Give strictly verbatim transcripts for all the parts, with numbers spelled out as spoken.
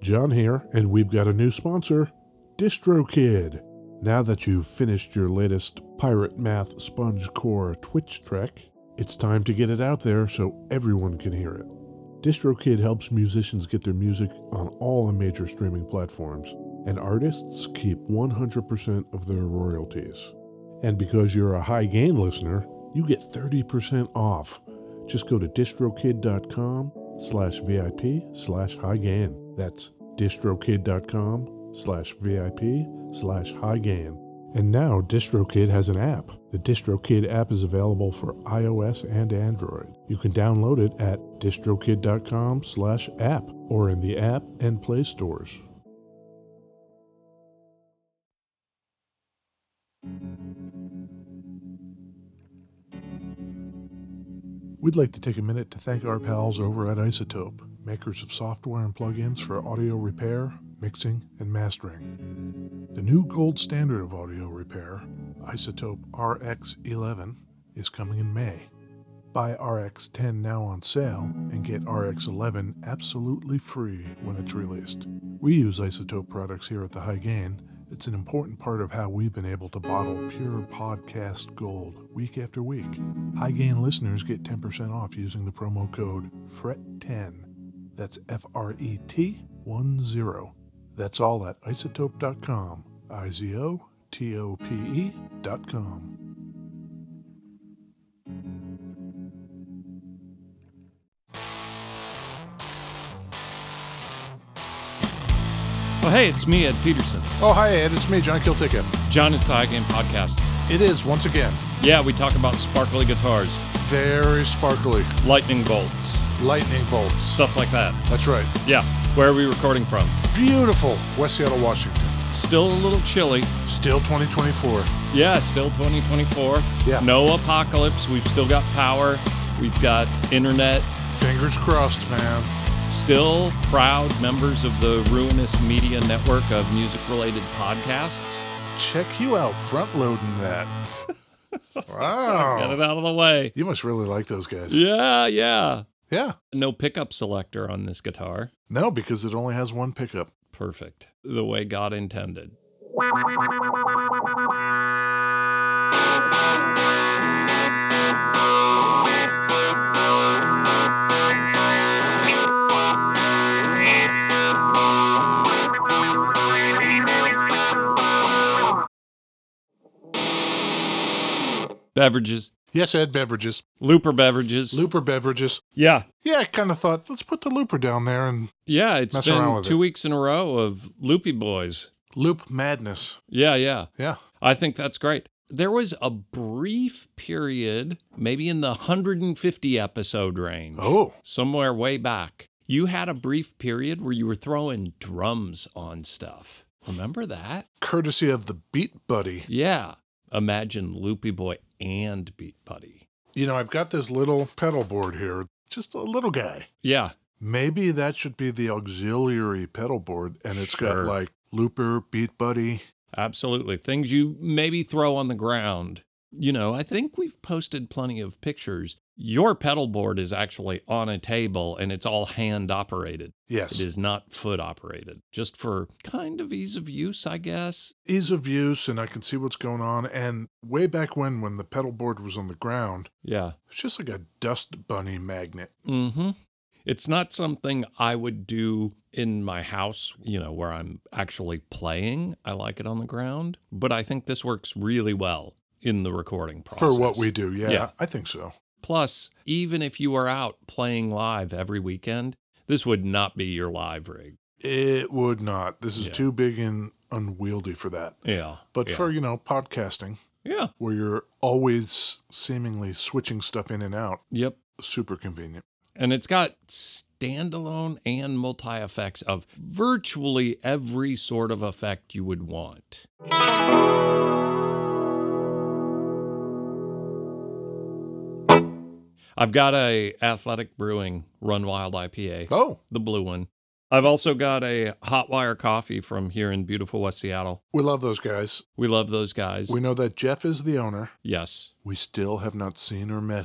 John here, and we've got a new sponsor, DistroKid. Now that you've finished your latest Pirate Math Sponge Core Twitch trek, it's time to get it out there so everyone can hear it. DistroKid helps musicians get their music on all the major streaming platforms, and artists keep one hundred percent of their royalties. And because you're a High Gain listener, you get thirty percent off. Just go to distrokid.com slash VIP slash high gain. That's distrokid.com slash VIP slash high gain. And now DistroKid has an app. The DistroKid app is available for iOS and Android. You can download it at distrokid.com slash app or in the app and Play stores. We'd like to take a minute to thank our pals over at iZotope, makers of software and plugins for audio repair, mixing, and mastering. The new gold standard of audio repair, iZotope R X eleven, is coming in May. Buy R X ten now on sale and get R X eleven absolutely free when it's released. We use iZotope products here at the High Gain. It's an important part of how we've been able to bottle pure podcast gold week after week. High Gain listeners get ten percent off using the promo code F R E T ten. That's F R E T one zero. That's all at izotope dot com. I Z O T O P E dot com. Oh, hey, it's me, Ed Peterson. Oh, hi, Ed. It's me, John Kilticket. John, it's the High Game Podcast. It is, once again. Yeah, we talk about sparkly guitars. Very sparkly. Lightning bolts. Lightning bolts. Stuff like that. That's right. Yeah. Where are we recording from? Beautiful. West Seattle, Washington. Still a little chilly. Still twenty twenty-four. Yeah, still twenty twenty-four. Yeah. No apocalypse. We've still got power. We've got internet. Fingers crossed, man. Still proud members of the Ruinous Media Network of music-related podcasts. Check you out, front-loading that. Wow. Get it out of the way. You must really like those guys. Yeah, yeah. Yeah. No pickup selector on this guitar. No, because it only has one pickup. Perfect. The way God intended. Beverages. Yes, Ed, beverages. Looper beverages. Looper beverages. Yeah. Yeah, I kind of thought, let's put the Looper down there and Yeah, it's mess around been with two it. weeks in a row of Loopy Boys. Loop madness. Yeah, yeah. Yeah. I think that's great. There was a brief period, maybe in the one hundred fifty episode range. Oh. Somewhere way back. You had a brief period where you were throwing drums on stuff. Remember that? Courtesy of the Beat Buddy. Yeah. Imagine Loopy Boy and Beat Buddy. You know, I've got this little pedal board here, just a little guy. Yeah. Maybe that should be the auxiliary pedal board, and it's Sure. got like Looper, Beat Buddy. Absolutely. Things you maybe throw on the ground. You know, I think we've posted plenty of pictures. Your pedal board is actually on a table and it's all hand operated. Yes. It is not foot operated, just for kind of ease of use, I guess. Ease of use, and I can see what's going on. And way back when, when the pedal board was on the ground, Yeah. it's just like a dust bunny magnet. Mm-hmm. It's not something I would do in my house, you know, where I'm actually playing. I like it on the ground. But I think this works really well in the recording process. For what we do, yeah, Yeah. I think so. Plus, even if you are out playing live every weekend, this would not be your live rig. It would not. This is Yeah. too big and unwieldy for that. Yeah. But yeah. for, you know, podcasting, Yeah. where you're always seemingly switching stuff in and out, Yep. super convenient. And it's got standalone and multi-effects of virtually every sort of effect you would want. I've got a Athletic Brewing Run Wild I P A, Oh, the blue one. I've also got a Hot Wire Coffee from here in beautiful West Seattle. we love those guys. We love those guys. We know that Jeff is the owner. Yes. We still have not seen or met him.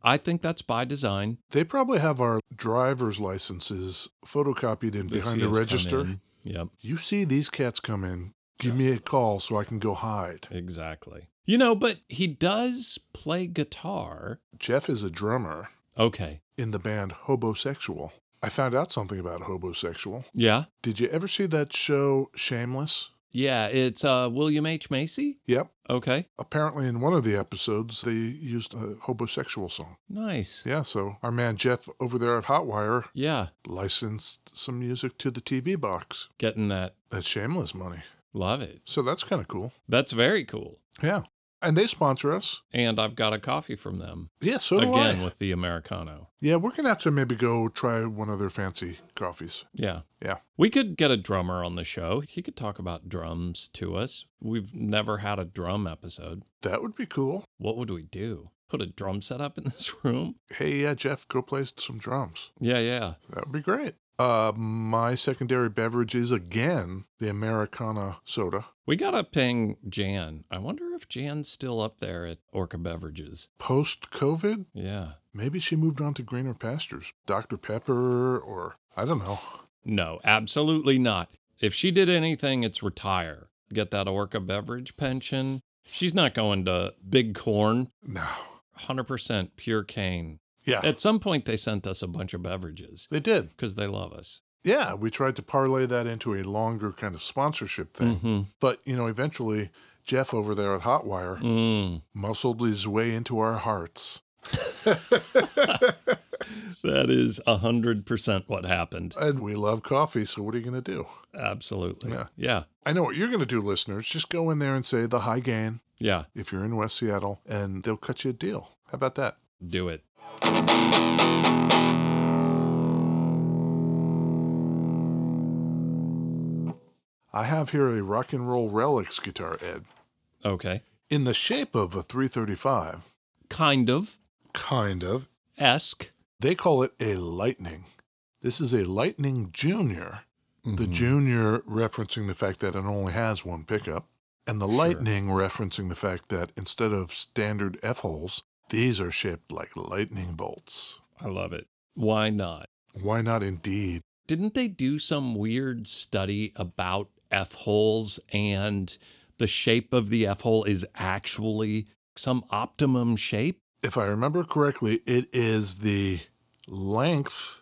I think that's by design. They probably have our driver's licenses photocopied in They behind see the us come register. in. Yep, You see these cats come in, give me a call so I can go hide. exactly. You know, but he does play guitar. Jeff is a drummer Okay. in the band Hobosexual. I found out something about Hobosexual. Yeah? Did you ever see that show Shameless? Yeah, it's uh, William H. Macy? Yep. Okay. Apparently in one of the episodes, they used a Hobosexual song. Nice. Yeah, so our man Jeff over there at Hotwire Yeah. licensed some music to the T V box. Getting that. That's Shameless money. Love it. So that's kind of cool. That's very cool. Yeah. And they sponsor us. And I've got a coffee from them. Yeah, so do Again, I. with the Americano. Yeah, we're going to have to maybe go try one of their fancy coffees. Yeah. Yeah. We could get a drummer on the show. He could talk about drums to us. We've never had a drum episode. That would be cool. What would we do? Put a drum set up in this room? Hey, yeah, Jeff, go play some drums. Yeah, yeah. That would be great. Uh, my secondary beverage is, again, the Americana soda. We got to ping Jan. I wonder if Jan's still up there at Orca Beverages. Post-COVID, Yeah. maybe she moved on to greener pastures. Doctor Pepper or, I don't know. No, absolutely not. If she did anything, it's retire. Get that Orca Beverage pension. She's not going to Big Corn. No. one hundred percent pure cane. Yeah, At some point, they sent us a bunch of beverages they did. because they love us. Yeah, we tried to parlay that into a longer kind of sponsorship thing. Mm-hmm. But, you know, eventually, Jeff over there at Hotwire Mm. muscled his way into our hearts. That is one hundred percent what happened. And we love coffee, so what are you going to do? Absolutely. Yeah. Yeah. I know what you're going to do, listeners. Just go in there and say the high gain Yeah. if you're in West Seattle, and they'll cut you a deal. How about that? Do it. I have here a Rock and Roll Relics guitar, Ed, Okay. in the shape of a three thirty-five, Kind of. kind of. Esque. They call it a Lightning. This is a Lightning Junior. The Mhm. Junior referencing the fact that it only has one pickup, and the Lightning referencing the fact that instead of standard F-holes, these are shaped like lightning bolts. I love it. Why not? Why not indeed? Didn't they do some weird study about F holes and the shape of the F hole is actually some optimum shape? If I remember correctly, it is the length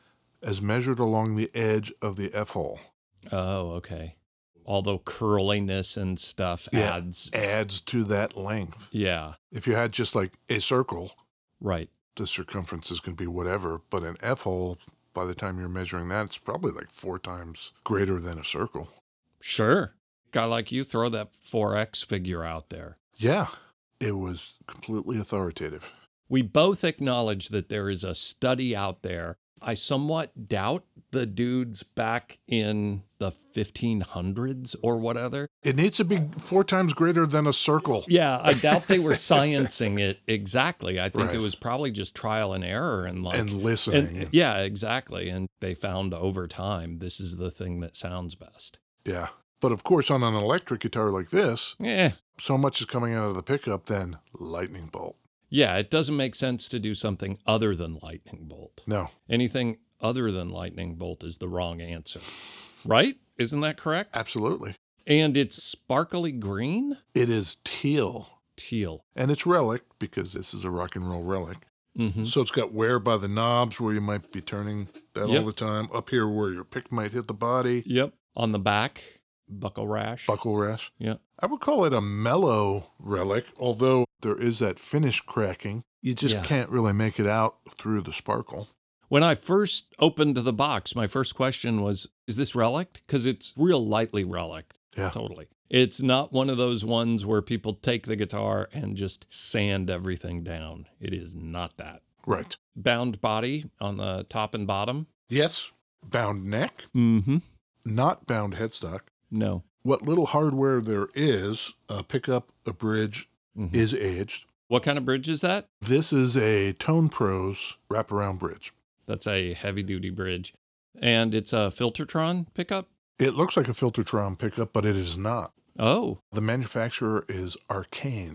as measured along the edge of the F-hole. Oh, okay. Although curliness and stuff Yeah. adds. Adds to that length. Yeah, If you had just like a circle, right. the circumference is going to be whatever, but an F-hole, by the time you're measuring that, it's probably like four times greater than a circle. Sure. Guy like you, throw that four X figure out there. Yeah, it was completely authoritative. We both acknowledge that there is a study out there. I somewhat doubt the dudes back in the fifteen hundreds or whatever. It needs to be four times greater than a circle. Yeah, I doubt they were sciencing it exactly. I think Right. it was probably just trial and error and like And listening. and- yeah, exactly. And they found over time this is the thing that sounds best. Yeah. But of course, on an electric guitar like this, Yeah. so much is coming out of the pickup, then lightning bolt. Yeah, it doesn't make sense to do something other than lightning bolt. No. Anything other than lightning bolt is the wrong answer. Right? Isn't that correct? Absolutely. And it's sparkly green? It is teal. Teal. And it's relic, because this is a rock and roll relic. Mm-hmm. So it's got wear by the knobs where you might be turning that Yep. all the time. Up here where your pick might hit the body. Yep. On the back, buckle rash. Buckle rash. Yeah. I would call it a mellow relic, although there is that finish cracking. You just Yeah. can't really make it out through the sparkle. When I first opened the box, my first question was, is this relic? Because it's real lightly relic. Yeah. Totally. It's not one of those ones where people take the guitar and just sand everything down. It is not that. Right. Bound body on the top and bottom? Yes. Bound neck, Mm-hmm. not bound headstock. No. What little hardware there is, a pickup, a bridge, Mhm. is aged. What kind of bridge is that? This is a Tone Pros wraparound bridge. That's a heavy-duty bridge. And it's a Filtertron pickup? It looks like a Filtertron pickup, but it is not. Oh, The manufacturer is Arcane.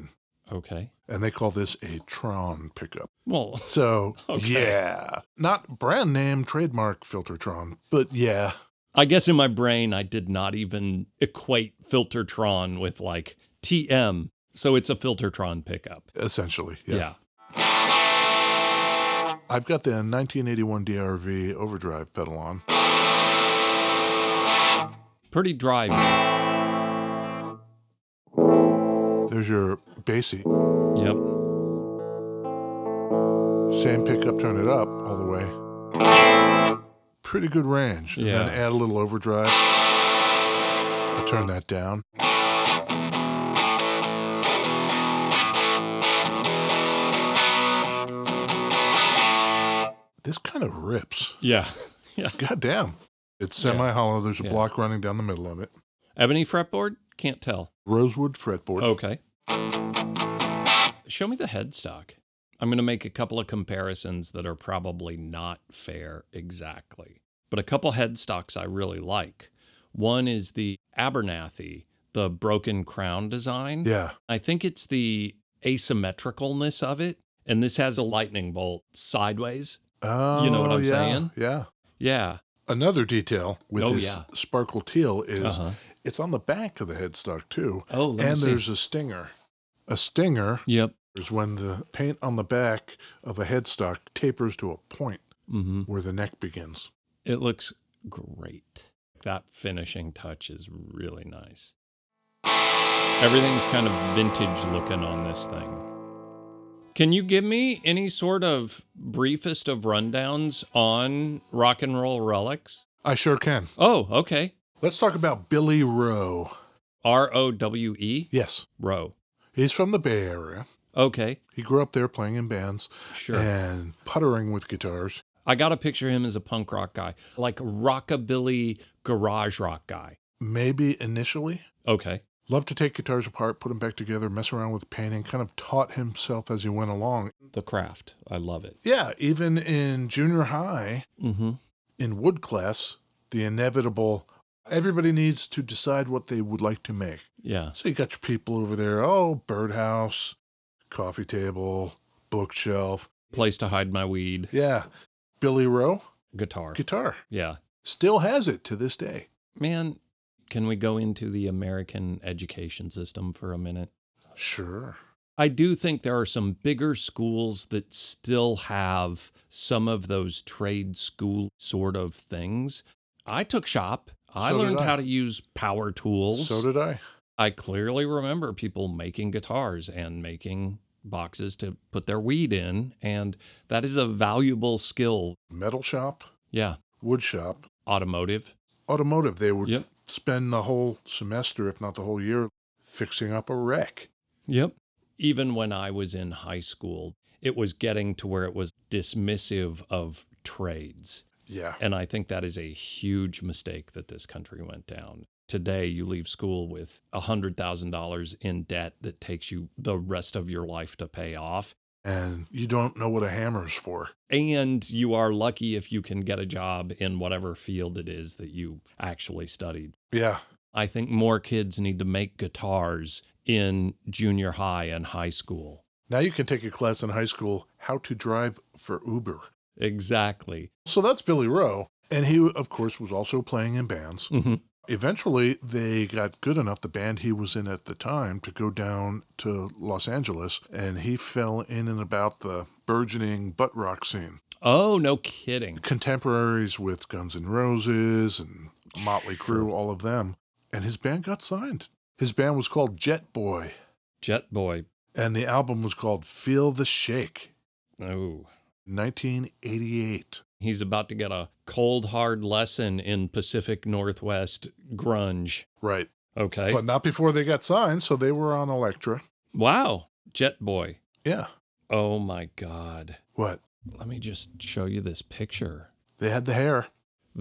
Okay. And they call this a Tron pickup. Well, So, okay. yeah. Not brand name, trademark Filtertron, but yeah. I guess in my brain, I did not even equate Filtertron with like T M. So it's a Filtertron pickup. Essentially, yeah. Yeah. I've got the nineteen eighty-one D R V overdrive pedal on. Pretty drivey. There's your bassy. Yep. Same pickup, turn it up all the way. Pretty good range. And Yeah. then add a little overdrive. I'll turn that down. This kind of rips. Yeah. Yeah. God damn. It's semi-hollow. There's a Yeah. block running down the middle of it. Ebony fretboard? Can't tell. Rosewood fretboard. Okay. Show me the headstock. I'm going to make a couple of comparisons that are probably not fair exactly, but a couple headstocks I really like. One is the Abernathy, the broken crown design. Yeah. I think it's the asymmetricalness of it, and this has a lightning bolt sideways. Oh, You know what I'm yeah, saying? Yeah. Yeah. Another detail with Oh, this yeah. sparkle teal is Uh-huh. it's on the back of the headstock too. Oh, let me and see. there's a stinger. A stinger Yep. is when the paint on the back of a headstock tapers to a point Mm-hmm. where the neck begins. It looks great. That finishing touch is really nice. Everything's kind of vintage looking on this thing. Can you give me any sort of briefest of rundowns on Rock and Roll Relics? I sure can. Oh, okay. Let's talk about Billy Rowe. R O W E? Yes. Row. He's from the Bay Area. Okay, He grew up there playing in bands sure. and puttering with guitars. I got to picture him as a punk rock guy, like a rockabilly garage rock guy. Maybe initially. Okay. Loved to take guitars apart, put them back together, mess around with painting, kind of taught himself as he went along. The craft. I love it. Yeah, even in junior high, Mm-hmm. in wood class, the inevitable, everybody needs to decide what they would like to make. Yeah. So you got your people over there, oh, birdhouse, coffee table, bookshelf. Place to hide my weed. Yeah. Billy Rowe, Guitar. guitar. Yeah. Still has it to this day. Man, can we go into the American education system for a minute? Sure. I do think there are some bigger schools that still have some of those trade school sort of things. I took shop. I So did learned I. how to use power tools. So did I. I clearly remember people making guitars and making boxes to put their weed in, and that is a valuable skill. Metal shop, Yeah. wood shop, Automotive. automotive. They would Yep. spend the whole semester, if not the whole year, fixing up a wreck. Yep. Even when I was in high school, it was getting to where it was dismissive of trades. Yeah. And I think that is a huge mistake that this country went down. Today, you leave school with one hundred thousand dollars in debt that takes you the rest of your life to pay off. And you don't know what a hammer's for. And you are lucky if you can get a job in whatever field it is that you actually studied. Yeah. I think more kids need to make guitars in junior high and high school. Now you can take a class in high school, how to drive for Uber. Exactly. So that's Billy Rowe. And he, of course, was also playing in bands. Mm-hmm. Eventually, they got good enough, the band he was in at the time, to go down to Los Angeles, and he fell in and about the burgeoning butt rock scene. Oh, no kidding. Contemporaries with Guns N' Roses and Motley Crue, all of them. And his band got signed. His band was called Jet Boy, Jet Boy. and the album was called Feel the Shake, Oh. nineteen eighty-eight. He's about to get a cold, hard lesson in Pacific Northwest grunge. Right. Okay. But not before they got signed, so they were on Elektra. Wow. Jet Boy. Yeah. Oh, my God. What? Let me just show you this picture. They had the hair.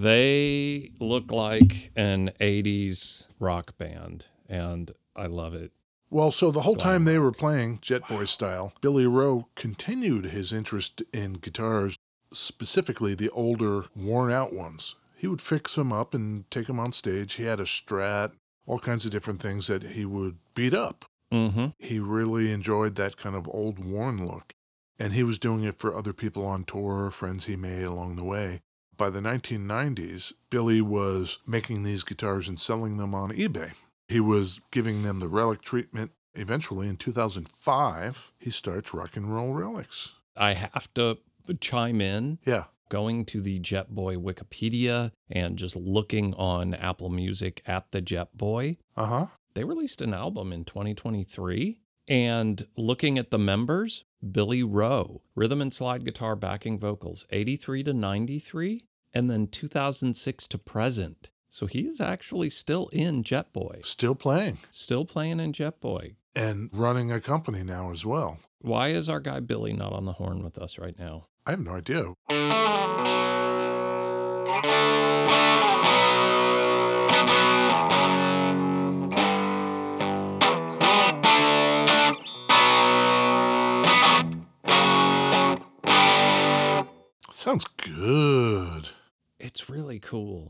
They look like an eighties rock band, and I love it. Well, so the whole Wow. time they were playing Jet Boy style, Billy Rowe continued his interest in guitars, specifically the older, worn-out ones. He would fix them up and take them on stage. He had a Strat, all kinds of different things that he would beat up. Mm-hmm. He really enjoyed that kind of old worn look. And he was doing it for other people on tour, friends he made along the way. By the nineteen nineties, Billy was making these guitars and selling them on eBay. He was giving them the relic treatment. Eventually, in two thousand five, he starts Rock and Roll Relics. I have to chime in. Yeah. Going to the Jet Boy Wikipedia and just looking on Apple Music at the Jet Boy. Uh-huh. They released an album in twenty twenty-three. And looking at the members, Billy Rowe, rhythm and slide guitar backing vocals, eighty-three to ninety-three, and then two thousand six to present. So he is actually still in Jet Boy. Still playing. Still playing in Jet Boy. And running a company now as well. Why is our guy Billy not on the horn with us right now? I have no idea. Sounds good. It's really cool.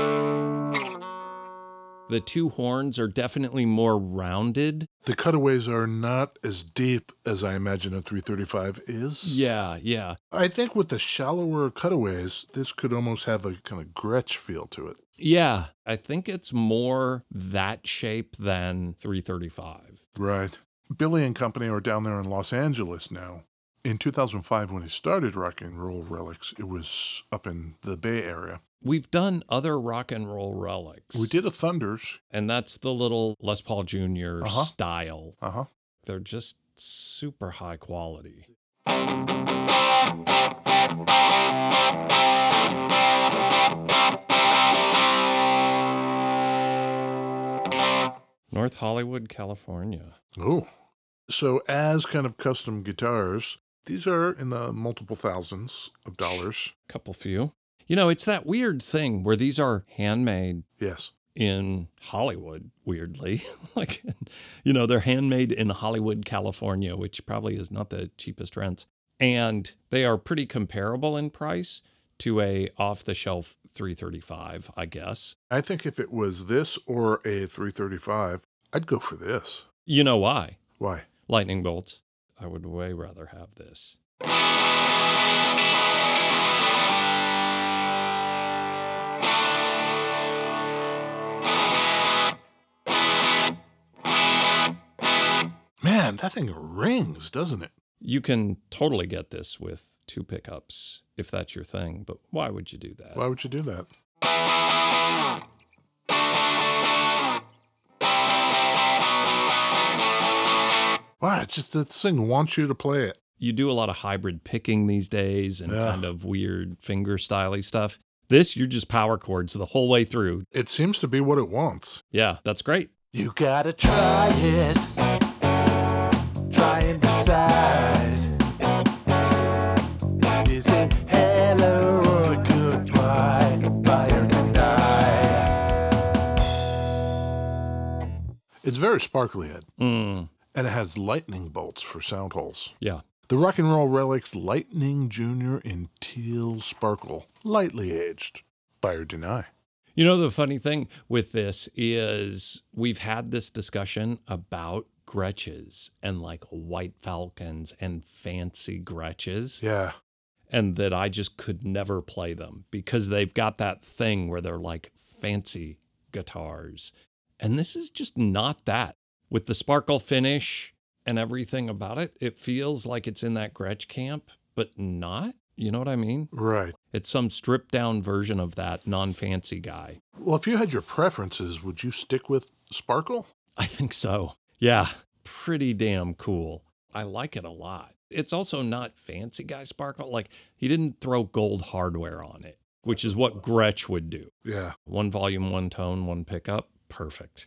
The two horns are definitely more rounded. The cutaways are not as deep as I imagine a three thirty-five is. Yeah, yeah. I think with the shallower cutaways, this could almost have a kind of Gretsch feel to it. Yeah, I think it's more that shape than three thirty-five. Right. Billy and company are down there in Los Angeles now. In two thousand five, when he started Rock and Roll Relics, it was up in the Bay Area. We've done other rock and roll relics. We did a Thunders. And that's the little Les Paul Junior Uh-huh. style. Uh-huh. They're just super high quality. North Hollywood, California. Oh. So as kind of custom guitars, these are in the multiple thousands of dollars. Couple few. You know, it's that weird thing where these are handmade Yes. in Hollywood, weirdly. Like, you know, they're handmade in Hollywood, California, which probably is not the cheapest rents. And they are pretty comparable in price to a off-the-shelf three thirty-five, I guess. I think if it was this or a three thirty-five, I'd go for this. You know why? Why? Lightning bolts. I would way rather have this. Man, that thing rings, doesn't it? You can totally get this with two pickups if that's your thing, but why would you do that? Why would you do that? Why? It's just this thing wants you to play it. You do a lot of hybrid picking these days and Yeah. kind of weird finger styly stuff. This, you're just power chords the whole way through. It seems to be what it wants. Yeah, that's great. You gotta try it. Try and decide. Is it hello or goodbye? Buy or deny? It's very sparkly head, Mm, and it has lightning bolts for sound holes. yeah. The Rock and Roll Relics Lightning Junior in teal sparkle, lightly aged. Buy or deny. You know, the funny thing with this is we've had this discussion about Gretches and like white falcons and fancy Gretches, Yeah. and that I just could never play them because they've got that thing where they're like fancy guitars. And this is just not that. With the sparkle finish and everything about it, it feels like it's in that Gretsch camp, but not. You know what I mean? Right. It's some stripped down version of that non-fancy guy. Well, if you had your preferences, would you stick with sparkle? I think so. Yeah, pretty damn cool. I like it a lot. It's also not fancy guy sparkle. Like, he didn't throw gold hardware on it, which is what Gretsch would do. Yeah. One volume, one tone, one pickup. Perfect.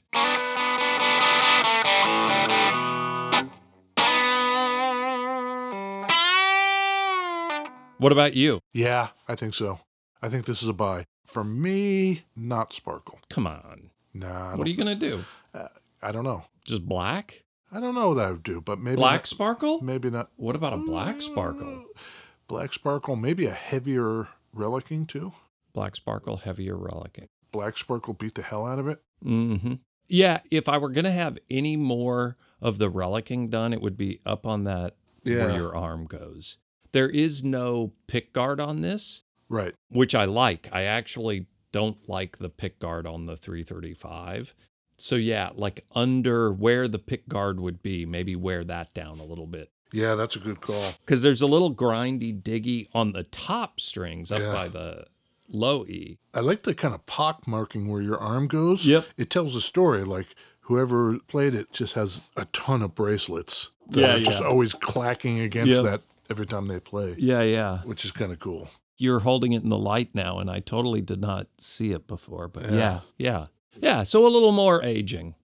What about you? Yeah, I think so. I think this is a buy. For me, not sparkle. Come on. Nah. I What are you don't- going to do? uh, I don't know. Just black? I don't know what I would do, but maybe Black not, sparkle? maybe not. What about a black sparkle? Black sparkle, maybe a heavier relicing too. Black sparkle, heavier relicing. Black sparkle beat the hell out of it. Mm-hmm. Yeah, if I were going to have any more of the relicing done, it would be up on that Yeah. where your arm goes. There is no pick guard on this, Right. which I like. I actually don't like the pick guard on the three thirty-five. So yeah, like under where the pick guard would be, maybe wear that down a little bit. Yeah, that's a good call. Because there's a little grindy diggy on the top strings up Yeah. by the low E. I like the kind of pock marking where your arm goes. Yep. It tells a story. Like whoever played it just has a ton of bracelets that Yeah, are just yeah. always clacking against Yep. that every time they play, Yeah, yeah. which is kind of cool. You're holding it in the light now, and I totally did not see it before. But Yeah. yeah, yeah. Yeah, so a little more aging.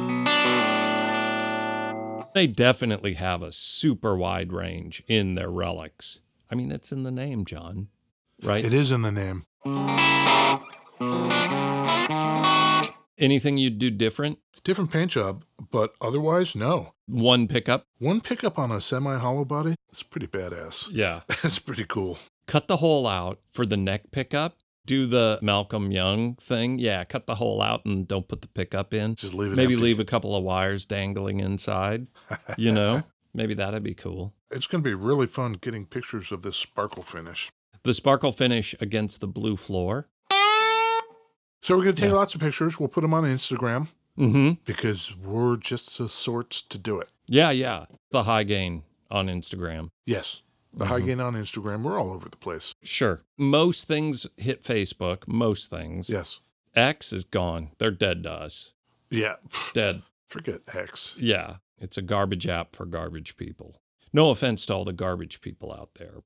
They definitely have a super wide range in their relics. I mean, it's in the name, John, right? It is in the name. Anything you'd do different? Different paint job, but otherwise, no. One pickup? One pickup on a semi-hollow body, it's pretty badass. Yeah. It's pretty cool. Cut the hole out for the neck pickup. Do the Malcolm Young thing. Yeah, cut the hole out and don't put the pickup in. Just leave it Maybe empty. leave a couple of wires dangling inside. You know? Maybe that'd be cool. It's going to be really fun getting pictures of this sparkle finish. The sparkle finish against the blue floor. So we're going to take Yeah. lots of pictures. We'll put them on Instagram Mm-hmm. because we're just the sorts to do it. Yeah, yeah. The high gain on Instagram. Yes. The high gain on Instagram, we're all over the place. Sure. Most things hit Facebook. Most things. Yes. X is gone. They're dead to us. Yeah. Dead. Forget X. Yeah. It's a garbage app for garbage people. No offense to all the garbage people out there.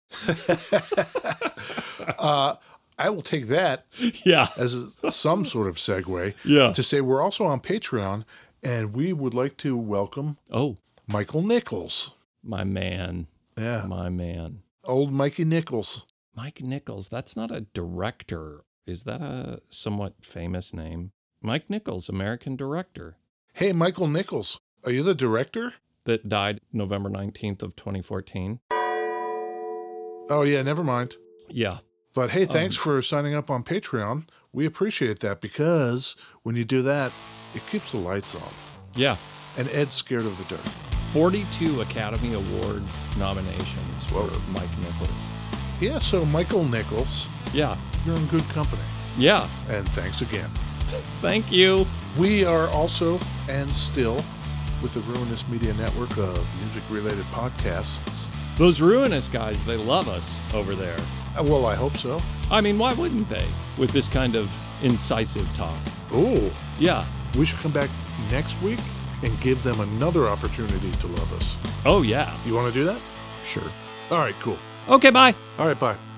uh, I will take that Yeah. as a, some sort of segue Yeah. to say we're also on Patreon, and we would like to welcome Oh, Michael Nichols. my man. Yeah. My man. Old Mikey Nichols. Mike Nichols. That's not a director. Is that a somewhat famous name? Mike Nichols, American director Hey, Michael Nichols, are you the director? that died November nineteenth of twenty fourteen. Oh, yeah, never mind. Yeah. But hey, thanks Um, for signing up on Patreon. We appreciate that because when you do that, it keeps the lights on. Yeah. And Ed's scared of the dark. forty-two Academy Award nominations for Whoa. Mike Nichols. Yeah, so Michael Nichols, Yeah. you're in good company. Yeah. And thanks again. Thank you. We are also and still with the Ruinous Media Network of music-related podcasts. Those Ruinous guys, they love us over there. Uh, Well, I hope so. I mean, why wouldn't they? With this kind of incisive talk. Oh, Yeah. we should come back next week and give them another opportunity to love us. Oh, yeah. You want to do that? Sure. All right, cool. Okay, bye. All right, bye.